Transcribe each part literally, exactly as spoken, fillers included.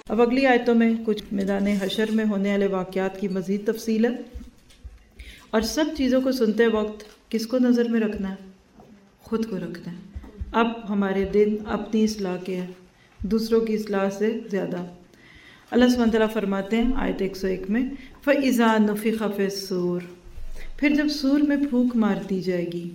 اب اگلی آیتوں میں کچھ میدان حشر میں ہونے والے واقعات کی مزید تفصیل ہے، اور سب چیزوں کو سنتے وقت کس کو نظر میں رکھنا ہے؟ خود کو رکھنا ہے۔ اب ہمارے دن اپنی اصلاح کے ہیں، دوسروں کی اصلاح سے زیادہ۔ اللہ سبحانہ تعالیٰ فرماتے ہیں آیت ایک سو ایک میں فَإِذَا نُفِخَ فِي الصُّورِ، پھر جب سور میں پھونک مار دی جائے گی۔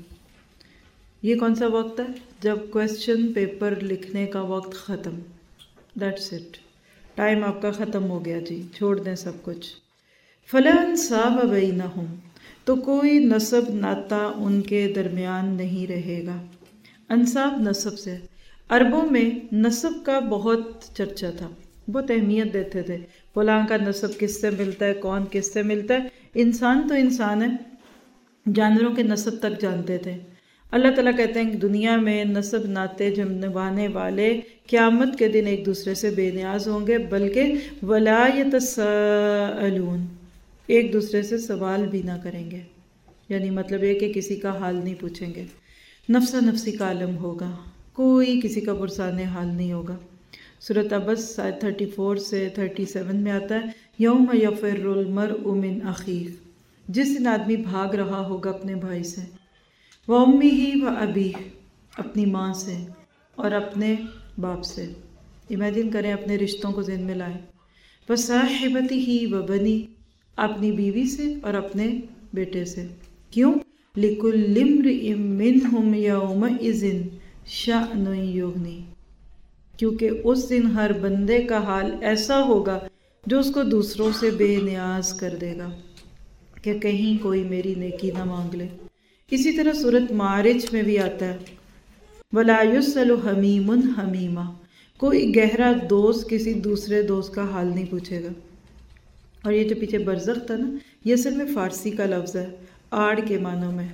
یہ کون سا وقت ہے؟ جب کویسچن پیپر لکھنے کا وقت ختم، دیٹس اٹ، ٹائم آپ کا ختم ہو گیا جی، چھوڑ دیں سب کچھ۔ فَلَا أَنْسَابَ بَيْنَهُمْ، تو کوئی نسب ناتا ان کے درمیان نہیں رہے گا۔ انساب نسب سے، عربوں میں نسب کا بہت چرچا تھا، بہت اہمیت دیتے تھے، فلاں کا نسب کس سے ملتا ہے، کون کس سے ملتا ہے۔ انسان تو انسان ہے، جانوروں کے نسب تک جانتے تھے۔ اللہ تعالیٰ کہتے ہیں کہ دنیا میں نسب ناتے جب نبھانے والے قیامت کے دن ایک دوسرے سے بے نیاز ہوں گے، بلکہ وَلَا يَتَسَاءَلُونَ، ایک دوسرے سے سوال بھی نہ کریں گے، یعنی مطلب یہ کہ کسی کا حال نہیں پوچھیں گے۔ نفسا نفسی کا عالم ہوگا، کوئی کسی کا پرسان حال نہیں ہوگا۔ سورۃ عبس آیت تھرٹی فور سے تھرٹی سیون میں آتا ہے یوم یفر المرء من اخیہ، جس دن آدمی بھاگ رہا ہوگا اپنے بھائی سے، وَأُمِّهِ وَأَبِيهِ، اپنی ماں سے اور اپنے باپ سے۔ امیجن کریں، اپنے رشتوں کو ذہن میں لائیں۔ وَصَاحِبَتِهِ وَبَنِيهِ، اپنی بیوی سے اور اپنے بیٹے سے۔ کیوں؟ لِكُلِّ امْرِئٍ مِّنْهُمْ يَوْمَئِذٍ شَأْنٌ يُغْنِيهِ، کیونکہ اس دن ہر بندے کا حال ایسا ہوگا جو اس کو دوسروں سے بے نیاز کر دے گا کہ کہیں کوئی میری نیکی نہ مانگ لے۔ اسی طرح سورۃ معارج میں بھی آتا ہے وَلَا يُسْأَلُ حَمِيمٌ حَمِيمًا، کوئی گہرا دوست کسی دوسرے دوست کا حال نہیں پوچھے گا۔ اور یہ جو پیچھے برزخ تھا نا، یہ اصل میں فارسی کا لفظ ہے، آڑ کے معنوں میں۔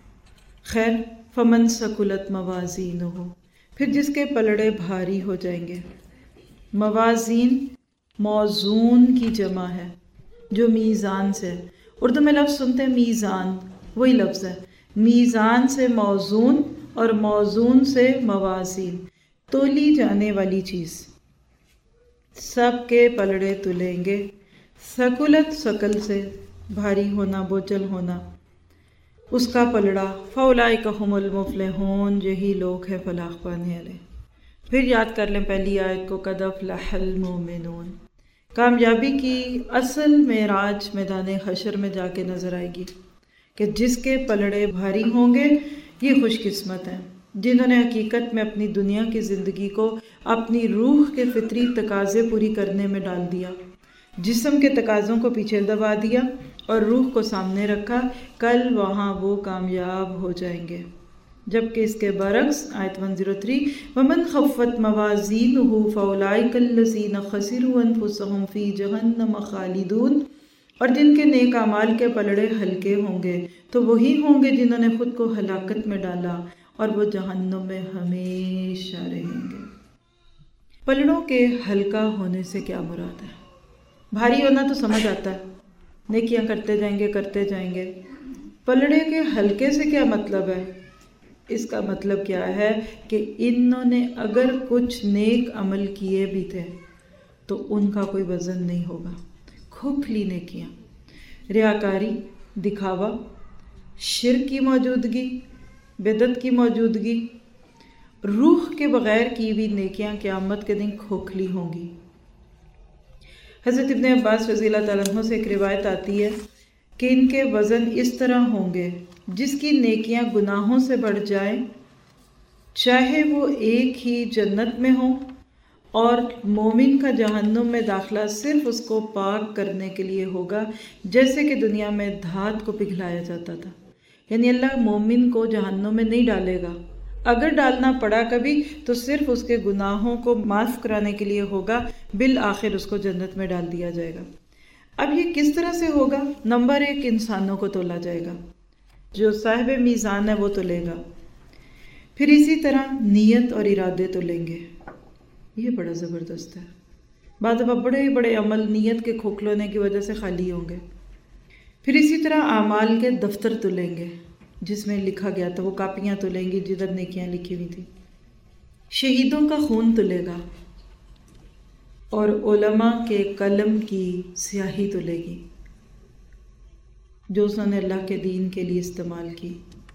خیر، فَمَنْ ثَقُلَتْ مَوَازِينُهُ، پھر جس کے پلڑے بھاری ہو جائیں گے۔ موازین موزون کی جمع ہے، جو میزان سے، اردو میں لفظ سنتے ہیں میزان، وہی لفظ ہے، میزان سے موزون اور موزون سے موازین، تولی جانے والی چیز۔ سب کے پلڑے تلیں گے۔ ثقلت ثقل سے بھاری ہونا، بوجھل ہونا، اس کا پلڑا۔ فَأُولَئِكَ هُمُ الْمُفْلِحُونَ، یہی لوگ ہیں فلاح پانے والے۔ پھر یاد کر لیں پہلی آیت کو، قَدْ أَفْلَحَ الْمُؤْمِنُونَ۔ کامیابی کی اصل معراج میدان حشر میں جا کے نظر آئے گی کہ جس کے پلڑے بھاری ہوں گے یہ خوش قسمت ہیں، جنہوں نے حقیقت میں اپنی دنیا کی زندگی کو اپنی روح کے فطری تقاضے پوری کرنے میں ڈال دیا، جسم کے تقاضوں کو پیچھے دبا دیا اور روح کو سامنے رکھا، کل وہاں وہ کامیاب ہو جائیں گے۔ جبکہ اس کے برعکس آیت ایک سو تین وَمَنْ خَفَّتْ مَوَازِينُهُ فَأُولَئِكَ الَّذِينَ خَسِرُوا أَنفُسَهُمْ فِي جَهَنَّمَ خَالِدُونَ، اور جن کے نیک اعمال کے پلڑے ہلکے ہوں گے تو وہی ہوں گے جنہوں نے خود کو ہلاکت میں ڈالا اور وہ جہنم میں ہمیشہ رہیں گے۔ پلڑوں کے ہلکا ہونے سے کیا مراد ہے؟ بھاری ہونا تو سمجھ آتا ہے، نیکیاں کرتے جائیں گے کرتے جائیں گے۔ پلڑے کے ہلکے سے کیا مطلب ہے؟ اس کا مطلب کیا ہے کہ انہوں نے اگر کچھ نیک عمل کیے بھی تھے تو ان کا کوئی وزن نہیں ہوگا۔ کھوکھلی نیکیاں، ریاکاری، دکھاوا، شرک کی موجودگی، بدعت کی موجودگی، روح کے بغیر کی ہوئی نیکیاں قیامت کے دن کھوکھلی ہوں گی۔ حضرت ابن عباس رضی اللہ تعالیٰ عنہ سے ایک روایت آتی ہے کہ ان کے وزن اس طرح ہوں گے، جس کی نیکیاں گناہوں سے بڑھ جائیں، چاہے وہ ایک ہی جنت میں ہوں، اور مومن کا جہنم میں داخلہ صرف اس کو پاک کرنے کے لیے ہوگا، جیسے کہ دنیا میں دھات کو پگھلایا جاتا تھا۔ یعنی اللہ مومن کو جہنم میں نہیں ڈالے گا، اگر ڈالنا پڑا کبھی تو صرف اس کے گناہوں کو معاف کرانے کے لیے ہوگا، بالآخر اس کو جنت میں ڈال دیا جائے گا۔ اب یہ کس طرح سے ہوگا؟ نمبر ایک، انسانوں کو تولا جائے گا، جو صاحب میزان ہے وہ تولے گا۔ پھر اسی طرح نیت اور ارادے تولیں گے، یہ بڑا زبردست ہے۔ بعض دفعہ بڑے بڑے عمل نیت کے کھوکھلونے کی وجہ سے خالی ہوں گے۔ پھر اسی طرح اعمال کے دفتر تلیں گے، جس میں لکھا گیا تھا، وہ کاپیاں تلیں گی جدھر نیکیاں لکھی ہوئی تھی۔ شہیدوں کا خون تلے گا، اور علماء کے قلم کی سیاہی تلے گی جو اس نے اللہ کے دین کے لیے استعمال کی۔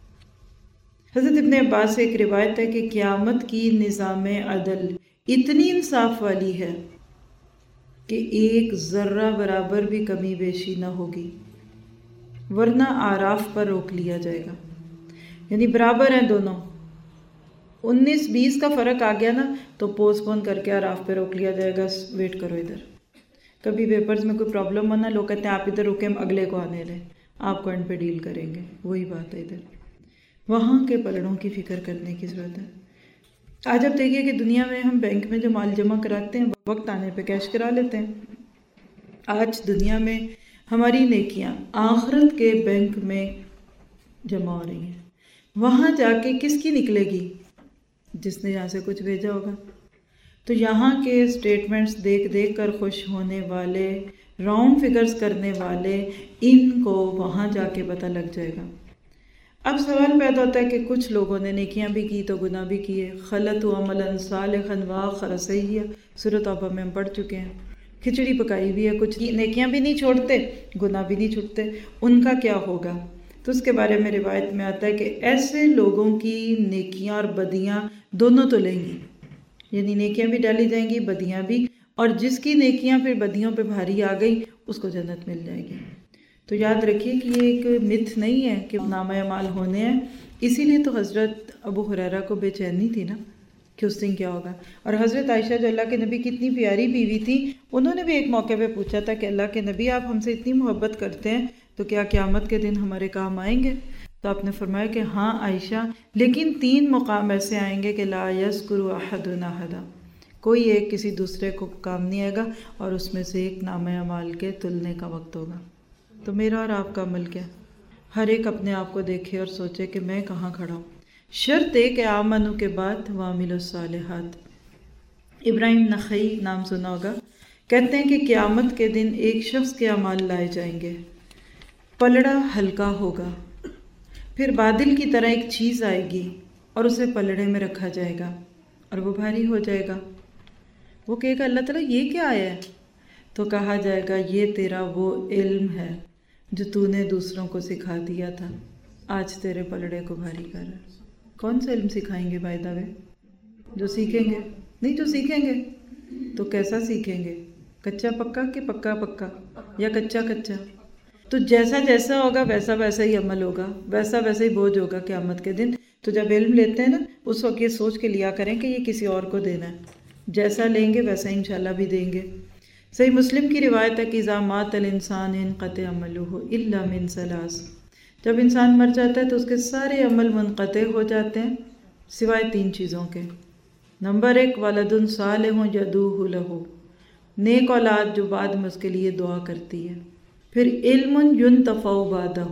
حضرت ابن عباس سے ایک روایت ہے کہ قیامت کی نظام عدل اتنی انصاف والی ہے کہ ایک ذرہ برابر بھی کمی بیشی نہ ہوگی، ورنہ آراف پر روک لیا جائے گا۔ یعنی برابر ہیں دونوں، انیس بیس کا فرق آ گیا نا تو پوسٹ پون کر کے آراف پہ روک لیا جائے گا، ویٹ کرو ادھر۔ کبھی پیپرز میں کوئی پرابلم ہونا، لوگ کہتے ہیں آپ ادھر رکیں، ہم اگلے کو آنے لیں، آپ کو اینڈ پہ ڈیل کریں گے، وہی بات ہے ادھر۔ وہاں کے پلڑوں کی فکر کرنے کی ضرورت ہے۔ آج آپ دیکھیے کہ دنیا میں ہم بینک میں جو مال جمع کراتے ہیں وقت آنے پہ کیش کرا لیتے ہیں۔ آج دنیا میں ہماری نیکیاں آخرت کے بینک میں جمع ہو رہی ہیں، وہاں جا کے کس کی نکلے گی؟ جس نے یہاں سے کچھ بھیجا ہوگا۔ تو یہاں کے اسٹیٹمنٹس دیکھ دیکھ کر خوش ہونے والے، راؤنڈ فگرز کرنے والے، ان کو وہاں جا کے پتہ لگ جائے گا۔ اب سوال پیدا ہوتا ہے کہ کچھ لوگوں نے نیکیاں بھی کی تو گناہ بھی کیے، خلطوا عملا صالحا وآخر سیئا، سورۃ توبہ میں ہم پڑھ چکے ہیں۔ کھچڑی پکائی بھی ہے، کچھ نیکیاں بھی نہیں چھوڑتے، گناہ بھی نہیں چھوڑتے، ان کا کیا ہوگا؟ تو اس کے بارے میں روایت میں آتا ہے کہ ایسے لوگوں کی نیکیاں اور بدیاں دونوں تو لیں گی، یعنی نیکیاں بھی ڈالی جائیں گی، بدیاں بھی، اور جس کی نیکیاں پھر بدیوں پہ بھاری آ گئی اس کو جنت مل جائے گی۔ تو یاد رکھیے کہ یہ ایک متھ نہیں ہے کہ نامہ اعمال ہونے ہیں، اسی لیے تو حضرت ابو ہریرہ کو بے چینی تھی نا کہ اس دن کیا ہوگا۔ اور حضرت عائشہ جو اللہ کے نبی کی اتنی پیاری بیوی تھی، انہوں نے بھی ایک موقع پہ پوچھا تھا کہ اللہ کے نبی آپ ہم سے اتنی محبت کرتے ہیں تو کیا قیامت کے دن ہمارے کام آئیں گے؟ تو آپ نے فرمایا کہ ہاں عائشہ، لیکن تین مقام ایسے آئیں گے کہ لا یذکر احد احدا، کوئی ایک کسی دوسرے کو کام نہیں آئے گا، اور اس میں سے ایک نامہ اعمال کے تلنے کا وقت ہوگا۔ تو میرا اور آپ کا عمل کیا؟ ہر ایک اپنے آپ کو دیکھے اور سوچے کہ میں کہاں کھڑا ہوں۔ شرط ہے کہ آمنو کے بعد وعملوا الصالحات۔ ابراہیم نخعی نام سنا ہوگا، کہتے ہیں کہ قیامت کے دن ایک شخص کے اعمال لائے جائیں گے، پلڑا ہلکا ہوگا، پھر بادل کی طرح ایک چیز آئے گی اور اسے پلڑے میں رکھا جائے گا اور وہ بھاری ہو جائے گا۔ وہ کہے گا اللہ تعالیٰ یہ کیا آیا ہے؟ تو کہا جائے گا یہ تیرا وہ علم ہے جو تو نے دوسروں کو سکھا دیا تھا، آج تیرے پلڑے کو بھاری کر رہا ہے۔ کون سا علم سکھائیں گے بائی دا وے؟ جو سیکھیں گے، نہیں جو سیکھیں گے تو کیسا سیکھیں گے؟ کچا پکا کہ پکا پکا یا کچا کچا؟ تو جیسا جیسا ہوگا ویسا ویسا ہی عمل ہوگا، ویسا ویسا ہی بوجھ ہوگا قیامت کے دن۔ تو جب علم لیتے ہیں نا اس وقت یہ سوچ کے لیا کریں کہ یہ کسی اور کو دینا ہے، جیسا لیں گے ویسا انشاءاللہ بھی دیں گے۔ صحیح مسلم کی روایت ہے کہ اذا مات الانسان انقطع عملہ الا من ثلاث، جب انسان مر جاتا ہے تو اس کے سارے عمل منقطع ہو جاتے ہیں سوائے تین چیزوں کے۔ نمبر ایک ولد صالح یدعو لہ، نیک اولاد جو بعد میں اس کے لیے دعا کرتی ہے۔ پھر علم ینتفع بعدہ،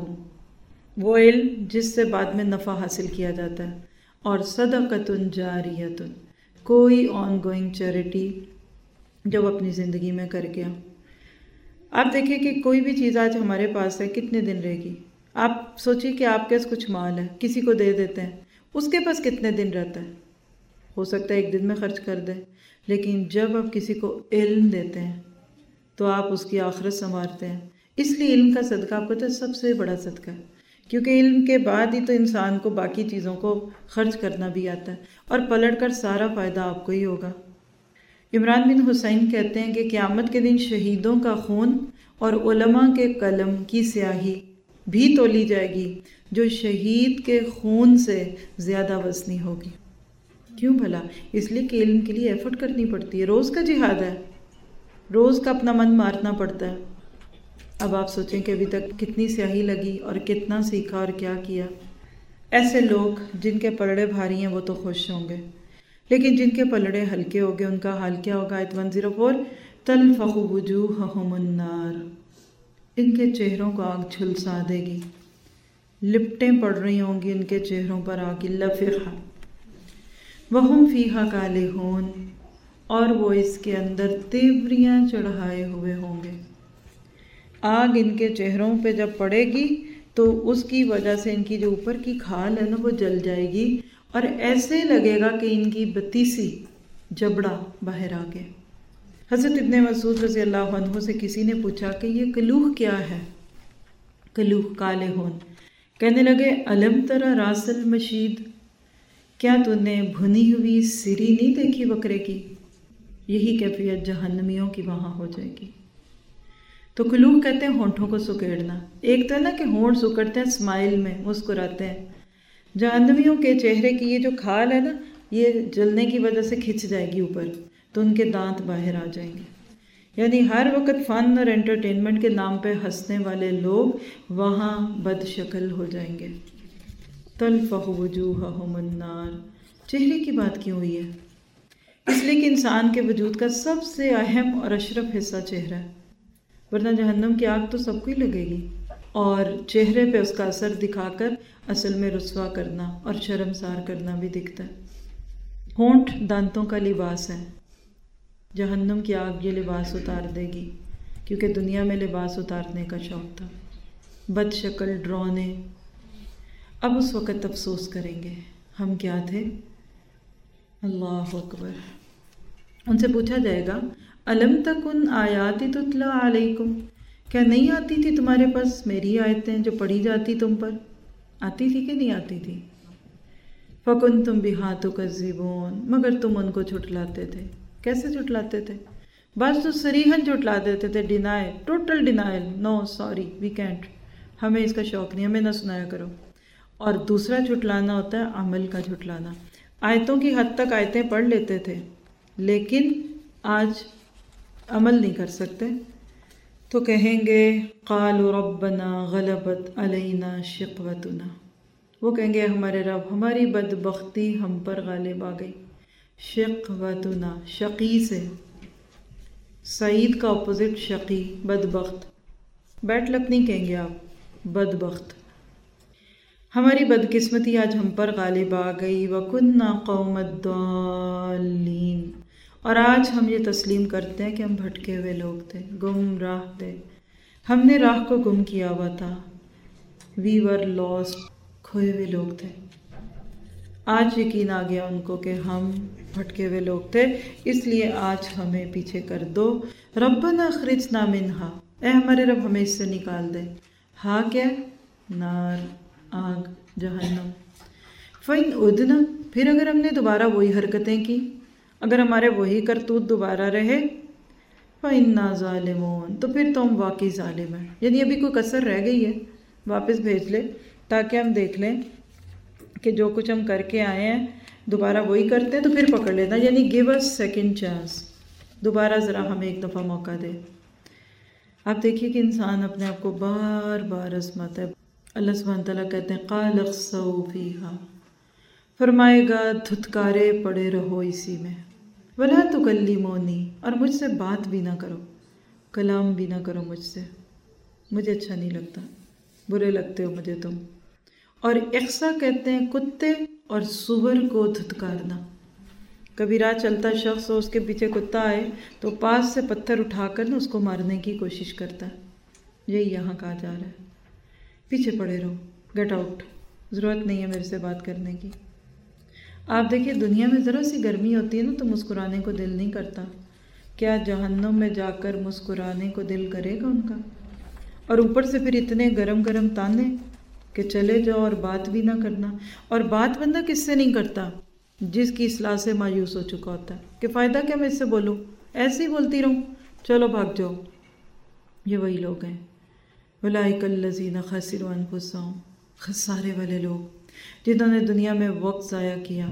وہ علم جس سے بعد میں نفع حاصل کیا جاتا ہے۔ اور صدقۃ جاریۃ، کوئی آن گوئنگ چیریٹی جو اپنی زندگی میں کر گیا۔ آپ دیکھیں کہ کوئی بھی چیز آج ہمارے پاس ہے کتنے دن رہے گی؟ آپ سوچیے کہ آپ کے پاس کچھ مال ہے، کسی کو دے دیتے ہیں، اس کے پاس کتنے دن رہتا ہے؟ ہو سکتا ہے ایک دن میں خرچ کر دے، لیکن جب آپ کسی کو علم دیتے ہیں تو آپ اس کی آخرت سنوارتے ہیں۔ اس لیے علم کا صدقہ آپ کو تو سب سے بڑا صدقہ ہے، کیونکہ علم کے بعد ہی تو انسان کو باقی چیزوں کو خرچ کرنا بھی آتا ہے، اور پلٹ کر سارا فائدہ آپ کو ہی ہوگا۔ عمران بن حسین کہتے ہیں کہ قیامت کے دن شہیدوں کا خون اور علماء کے قلم کی سیاہی بھی تولی جائے گی جو شہید کے خون سے زیادہ وزنی ہوگی۔ کیوں بھلا؟ اس لیے کہ علم کے لیے ایفرٹ کرنی پڑتی ہے، روز کا جہاد ہے، روز کا اپنا من مارنا پڑتا ہے۔ اب آپ سوچیں کہ ابھی تک کتنی سیاہی لگی اور کتنا سیکھا اور کیا کیا۔ ایسے لوگ جن کے پلڑے بھاری ہیں وہ تو خوش ہوں گے، لیکن جن کے پلڑے ہلکے ہو گئے ان کا حال کیا ہوگا؟ آیت ایک سو چار، تلفح وجوہہم النار، ان کے چہروں کو آگ جھلسا دے گی، لپٹیں پڑ رہی ہوں گی ان کے چہروں پر آگ، لفحہ وہم فیہا کالحون، اور وہ اس کے اندر تیوریاں چڑھائے ہوئے ہوں گے۔ آگ ان کے چہروں پہ جب پڑے گی تو اس کی وجہ سے ان کی جو اوپر کی کھال ہے نا وہ جل جائے گی، اور ایسے لگے گا کہ ان کی بتیسی جبڑا باہر آ گئے۔ حضرت ابن مسعود رضی اللہ عنہ سے کسی نے پوچھا کہ یہ کلوہ کیا ہے؟ کلوہ کالے ہون. کہنے لگے علم ترا راس المشید، کیا تو نے بھنی ہوئی سری نہیں دیکھی بکرے کی؟ یہی کیفیت جہنمیوں کی وہاں ہو جائے گی. تو کلوہ کہتے ہیں ہونٹوں کو سکیڑنا. ایک تو ہے نا کہ ہونٹ سکڑتے ہیں اسمائل میں، مسکراتے ہیں. جہنمیوں کے چہرے کی یہ جو کھال ہے نا، یہ جلنے کی وجہ سے کھنچ جائے گی اوپر، تو ان کے دانت باہر آ جائیں گے. یعنی ہر وقت فن اور انٹرٹینمنٹ کے نام پہ ہنسنے والے لوگ وہاں بد شکل ہو جائیں گے. تلفح وجوہہم النار. چہرے کی بات کیوں ہوئی ہے؟ اس لیے کہ انسان کے وجود کا سب سے اہم اور اشرف حصہ چہرہ ہے، ورنہ جہنم کی آگ تو سب کو ہی لگے گی. اور چہرے پہ اس کا اثر دکھا کر اصل میں رسوا کرنا اور شرمسار کرنا بھی دکھتا ہے. ہونٹ دانتوں کا لباس ہے. جہنم کی آگ یہ لباس اتار دے گی، کیونکہ دنیا میں لباس اتارنے کا شوق تھا. بد شکل ڈرونے. اب اس وقت افسوس کریں گے ہم کیا تھے. اللہ اکبر. ان سے پوچھا جائے گا الم تکن آیاتی تتلا علیکم، کیا نہیں آتی تھی تمہارے پاس میری آیتیں جو پڑھی جاتی تم پر؟ آتی تھی کہ نہیں آتی تھی؟ فکنتم بہا تکذبون، مگر تم ان کو جھٹلاتے تھے. کیسے جھٹلاتے تھے؟ بعض تو صریحاً جھٹلا دیتے تھے، denial, total denial, no sorry we can't, ہمیں اس کا شوق نہیں، ہمیں نہ سنایا کرو. اور دوسرا جھٹلانا ہوتا ہے عمل کا جھٹلانا. آیتوں کی حد تک آیتیں پڑھ لیتے تھے لیکن آج عمل نہیں کر سکتے، تو کہیں گے قالوا ربنا غلبت علینا شقوتنا. وہ کہیں گے ہمارے رب ہماری بدبختی ہم پر غالب آ گئی. شقوتنا، شقی سے، سعید کا اپوزٹ شقی، بدبخت. بیڈ لک نہیں کہیں گے آپ، بدبخت. ہماری بدقسمتی آج ہم پر غالب آ گئی. وَكُنَّا قَوْمَ الضَّالِّينَ، اور آج ہم یہ تسلیم کرتے ہیں کہ ہم بھٹکے ہوئے لوگ تھے، گمراہ تھے، ہم نے راہ کو گم کیا ہوا تھا. وی ور لاسٹ، کھوئے ہوئے لوگ تھے. آج یقین آ گیا ان کو کہ ہم بھٹکے ہوئے لوگ تھے، اس لیے آج ہمیں پیچھے کر دو. ربنا اخرجنا منہا، اے ہمارے رب ہمیں اس سے نکال دے. ہاں کیا؟ نار، آگ، جہنم. فَإِنْ عُدْنَا، پھر اگر ہم نے دوبارہ وہی حرکتیں کی، اگر ہمارے وہی کرتوت دوبارہ رہے، فَإِنَّا ظَالِمُونَ، تو پھر تو ہم واقعی ظالم ہیں. یعنی ابھی کوئی کسر رہ گئی ہے، واپس بھیج لے تاکہ ہم دیکھ لیں کہ جو کچھ ہم کر کے آئے ہیں دوبارہ وہی کرتے ہیں تو پھر پکڑ لینا. یعنی گیو اس سیکنڈ چانس، دوبارہ ذرا ہمیں ایک دفعہ موقع دے. آپ دیکھیے کہ انسان اپنے آپ کو بار بار آزماتا ہے. اللہ سبحانہ تعالیٰ کہتے ہیں قال اخسؤوا فیہا، فرمائے گا دھتکارے پڑے رہو اسی میں. ولا تکلمونی، اور مجھ سے بات بھی نہ کرو، کلام بھی نہ کرو مجھ سے، مجھے اچھا نہیں لگتا، برے لگتے ہو مجھے تم. اور اخسا کہتے ہیں کتے اور سور کو دھتکارنا. کبھی راہ چلتا شخص ہو، اس کے پیچھے کتا آئے تو پاس سے پتھر اٹھا کر نا اس کو مارنے کی کوشش کرتا ہے. یہی یہاں کہا جا رہا ہے، پیچھے پڑے رہو، گیٹ آؤٹ، ضرورت نہیں ہے میرے سے بات کرنے کی. آپ دیکھیے دنیا میں ذرا سی گرمی ہوتی ہے نا تو مسکرانے کو دل نہیں کرتا. کیا جہنم میں جا کر مسکرانے کو دل کرے گا ان کا؟ اور اوپر سے پھر اتنے گرم گرم تانے کہ چلے جاؤ اور بات بھی نہ کرنا. اور بات بندہ کس سے نہیں کرتا؟ جس کی اصلاح سے مایوس ہو چکا ہوتا ہے کہ فائدہ کیا میں اس سے بولوں، ایسے ہی بولتی رہوں، چلو بھاگ جاؤ. یہ وہی لوگ ہیں اولئک الذین خسروا انفسہم، خسارے والے لوگ جنہوں نے دنیا میں وقت ضائع کیا.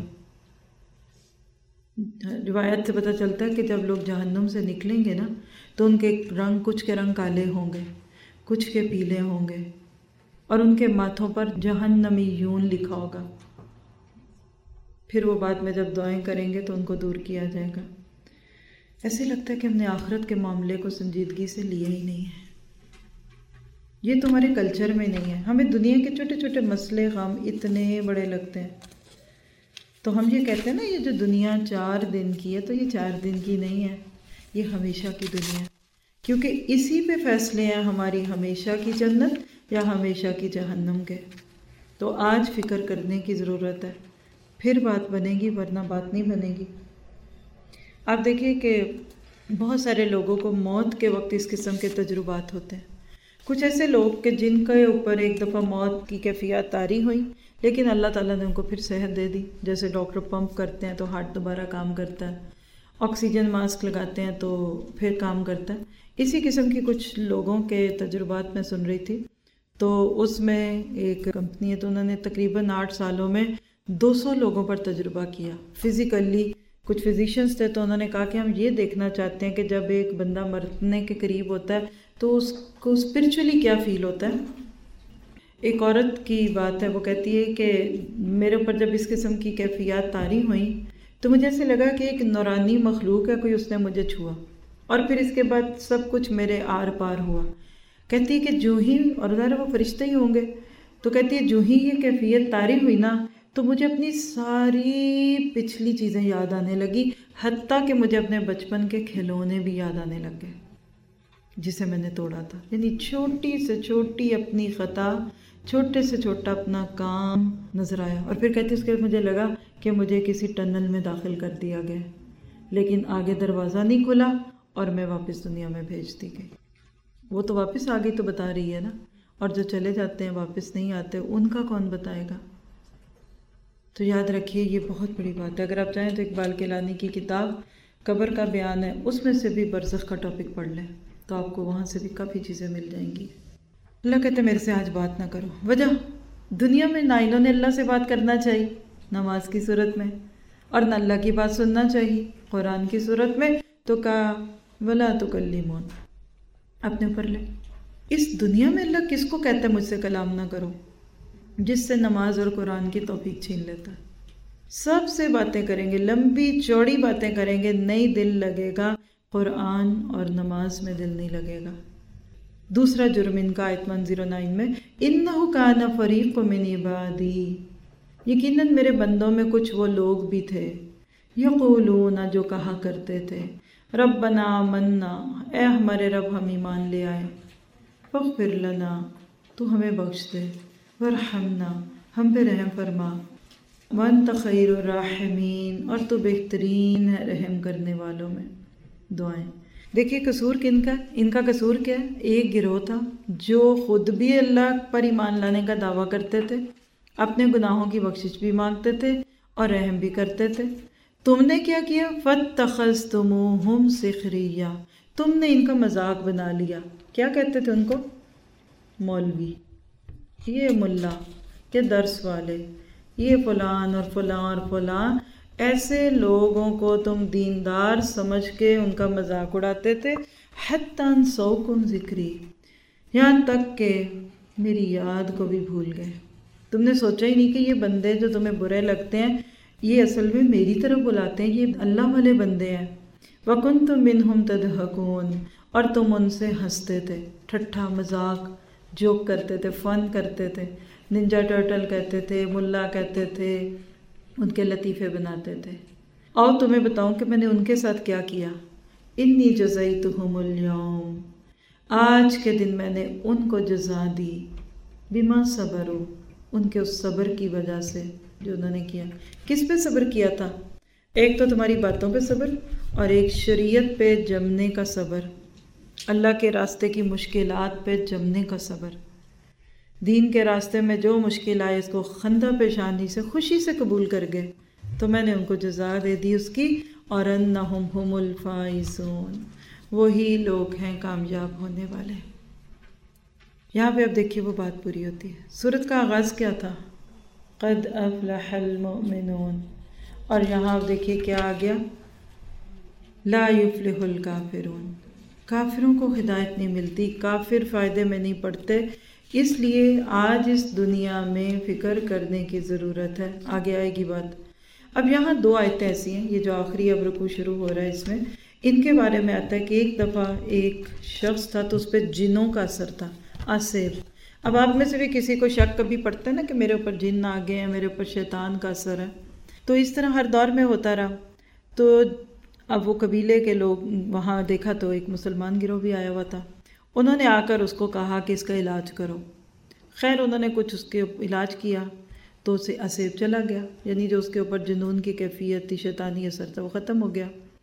روایت سے پتہ چلتا ہے کہ جب لوگ جہنم سے نکلیں گے نا تو ان کے رنگ، کچھ کے رنگ کالے ہوں گے، کچھ کے پیلے ہوں گے، اور ان کے ماتھوں پر جہنمیون لکھا ہوگا. پھر وہ بعد میں جب دعائیں کریں گے تو ان کو دور کیا جائے گا. ایسے لگتا ہے کہ ہم نے آخرت کے معاملے کو سنجیدگی سے لیا ہی نہیں ہے. یہ تو ہمارے کلچر میں نہیں ہے. ہمیں دنیا کے چھوٹے چھوٹے مسئلے غم اتنے بڑے لگتے ہیں. تو ہم یہ کہتے ہیں نا یہ جو دنیا چار دن کی ہے تو یہ چار دن کی نہیں ہے، یہ ہمیشہ کی دنیا ہے. کیونکہ اسی پہ فیصلے ہیں ہماری ہمیشہ کی جنت یا ہمیشہ کی جہنم کے. تو آج فکر کرنے کی ضرورت ہے، پھر بات بنے گی ورنہ بات نہیں بنے گی. آپ دیکھیے کہ بہت سارے لوگوں کو موت کے وقت اس قسم کے تجربات ہوتے ہیں. کچھ ایسے لوگ کہ جن کے اوپر ایک دفعہ موت کی کیفیات طاری ہوئیں لیکن اللہ تعالیٰ نے ان کو پھر صحت دے دی. جیسے ڈاکٹر پمپ کرتے ہیں تو ہارٹ دوبارہ کام کرتا ہے، آکسیجن ماسک لگاتے ہیں تو پھر کام کرتا ہے. اسی قسم کی کچھ لوگوں کے تجربات میں سن رہی تھی. تو اس میں ایک کمپنی ہے تو انہوں نے تقریباً آٹھ سالوں میں دو سو لوگوں پر تجربہ کیا فزیکلی. کچھ فزیشینز تھے تو انہوں نے کہا کہ ہم یہ دیکھنا چاہتے ہیں کہ جب ایک بندہ مرنے کے قریب ہوتا ہے تو اس کو اسپرچولی کیا فیل ہوتا ہے. ایک عورت کی بات ہے، وہ کہتی ہے کہ میرے اوپر جب اس قسم کی کیفیات طاری ہوئیں تو مجھے ایسے لگا کہ ایک نورانی مخلوق ہے، کوئی اس نے مجھے چھوا اور پھر اس کے بعد سب کچھ میرے آر پار ہوا. کہتی ہے کہ جو ہی، اور ظاہر وہ فرشتے ہی ہوں گے، تو کہتی ہے جو ہی یہ کیفیت طاری ہوئی نا تو مجھے اپنی ساری پچھلی چیزیں یاد آنے لگی، حتیٰ کہ مجھے اپنے بچپن کے کھلونے بھی یاد آنے لگ گئے جسے میں نے توڑا تھا. یعنی چھوٹی سے چھوٹی اپنی خطا، چھوٹے سے چھوٹا اپنا کام نظر آیا. اور پھر کہتی ہے اس کے بعد مجھے لگا کہ مجھے کسی ٹنل میں داخل کر دیا گیا، لیکن آگے دروازہ نہیں کھلا اور میں واپس دنیا میں بھیج دی گئی. وہ تو واپس آ گئی تو بتا رہی ہے نا، اور جو چلے جاتے ہیں واپس نہیں آتے ان کا کون بتائے گا. تو یاد رکھیے یہ بہت بڑی بات ہے. اگر آپ چاہیں تو اقبال کیلانی کی کتاب قبر کا بیان ہے، اس میں سے بھی برزخ کا ٹاپک پڑھ لیں تو آپ کو وہاں سے بھی کافی چیزیں مل جائیں گی. اللہ کہتے میرے سے آج بات نہ کرو. وجہ دنیا میں نہ انہوں نے اللہ سے بات کرنا چاہیے نماز کی صورت میں، اور نہ اللہ کی بات سننا چاہیے قرآن کی صورت میں، تو کہا ولا تکلمون. اپنے اوپر لے. اس دنیا میں اللہ کس کو کہتا ہے مجھ سے کلام نہ کرو؟ جس سے نماز اور قرآن کی توفیق چھین لیتا ہے. سب سے باتیں کریں گے، لمبی چوڑی باتیں کریں گے، نہیں دل لگے گا قرآن اور نماز میں دل نہیں لگے گا. دوسرا جرم ان کا آیت ون زیرو نائن میں، اِنَّهُ كَانَ فَرِيقٌ مِّنْ عِبَادِي، یقیناً میرے بندوں میں کچھ وہ لوگ بھی تھے، یقولون جو کہا کرتے تھے، ربنا آمنا، اے ہمارے رب ہم ایمان لے آئے، فاغفر لنا، تو ہمیں بخش دے، ورحمنا، ہم پہ رحم فرما، وانت خیر الراحمین، اور تو بہترین ہے رحم کرنے والوں میں. دعائیں. دیکھیے قصور کن کا؟ ان کا قصور کیا ہے؟ ایک گروہ تھا جو خود بھی اللہ پر ایمان لانے کا دعویٰ کرتے تھے، اپنے گناہوں کی بخشش بھی مانگتے تھے اور رحم بھی کرتے تھے. تم نے کیا کیا؟ فَاتَّخَذْتُمُوهُمْ سِخْرِيًّا، تم نے ان کا مذاق بنا لیا. کیا کہتے تھے ان کو؟ مولوی، یہ ملا، یہ درس والے، یہ فلان اور فلان اور فلان. ایسے لوگوں کو تم دیندار سمجھ کے ان کا مذاق اڑاتے تھے. حَتَّى أَنسَوْكُمْ ذِكْرِي، یہاں تک کہ میری یاد کو بھی بھول گئے. تم نے سوچا ہی نہیں کہ یہ بندے جو تمہیں برے لگتے ہیں یہ اصل میں میری طرف بلاتے ہیں، یہ اللہ والے بندے ہیں. وَكُنْتُمْ مِنْهُمْ تَضْحَكُونَ، اور تم ان سے ہنستے تھے، ٹھٹھا مذاق جوک کرتے تھے، فن کرتے تھے، ننجا ٹرٹل کہتے تھے، ملا کہتے تھے، ان کے لطیفے بناتے تھے. اور تمہیں بتاؤں کہ میں نے ان کے ساتھ کیا کیا. انی جزیتہم اليوم، آج کے دن میں نے ان کو جزا دی، بما صبروا، ان کے اس صبر کی وجہ سے جو انہوں نے کیا. کس پہ صبر کیا تھا؟ ایک تو تمہاری باتوں پہ صبر، اور ایک شریعت پہ جمنے کا صبر، اللہ کے راستے کی مشکلات پہ جمنے کا صبر. دین کے راستے میں جو مشکل آئے اس کو خندہ پیشانی سے خوشی سے قبول کر گئے تو میں نے ان کو جزا دے دی اس کی. اور انہم ہم الفائزون، وہی لوگ ہیں کامیاب ہونے والے. یہاں پہ اب دیکھیے وہ بات پوری ہوتی ہے. سورت کا آغاز کیا تھا؟ قد افلح المؤمنون، اور یہاں اب دیکھیے کیا آ گیا؟ لا یفلح الکافرون، کافروں کو ہدایت نہیں ملتی، کافر فائدے میں نہیں پڑتے. اس لیے آج اس دنیا میں فکر کرنے کی ضرورت ہے. آگے آئے گی بات. اب یہاں دو آیتیں ایسی ہیں، یہ جو آخری اب رکوع شروع ہو رہا ہے اس میں، ان کے بارے میں آتا ہے کہ ایک دفعہ ایک شخص تھا تو اس پہ جنوں کا اثر تھا، آصف. اب آپ میں سے بھی کسی کو شک کبھی پڑتا ہے نا کہ میرے اوپر جن آ گئے ہیں، میرے اوپر شیطان کا اثر ہے. تو اس طرح ہر دور میں ہوتا رہا. تو اب وہ قبیلے کے لوگ وہاں دیکھا تو ایک مسلمان گروہ بھی آیا ہوا تھا. انہوں نے آ کر اس کو کہا کہ اس کا علاج کرو. خیر انہوں نے کچھ اس کے علاج کیا تو اسے اسیب چلا گیا، یعنی جو اس کے اوپر جنون کی کیفیت تھی، شیطانی اثر تھا، وہ ختم ہو گیا.